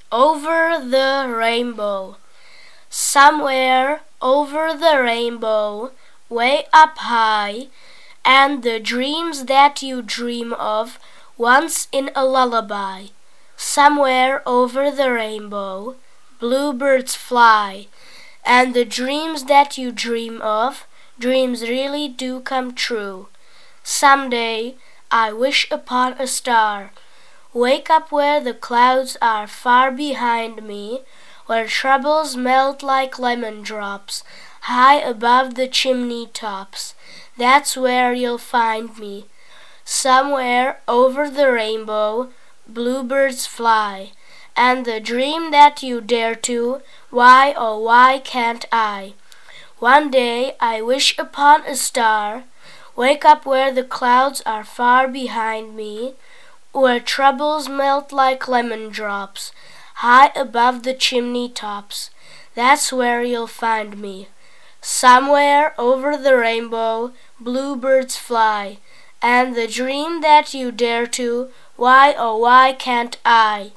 Over the rainbow. Somewhere over the rainbow, way up high, and the dreams that you dream of once in a lullaby. Somewhere over the rainbow, bluebirds fly, and the dreams that you dream of, dreams really do come true. Someday I wish upon a star, wake up where the clouds are far behind me, where troubles melt like lemon drops, high above the chimney tops. That's where you'll find me. Somewhere over the rainbow, bluebirds fly, and the dream that you dare to, why, oh why can't I? One day I wish upon a star, wake up where the clouds are far behind me, where troubles melt like lemon drops, high above the chimney tops. That's where you'll find me. Somewhere over the rainbow, bluebirds fly, and the dream that you dare to, why, oh why can't I?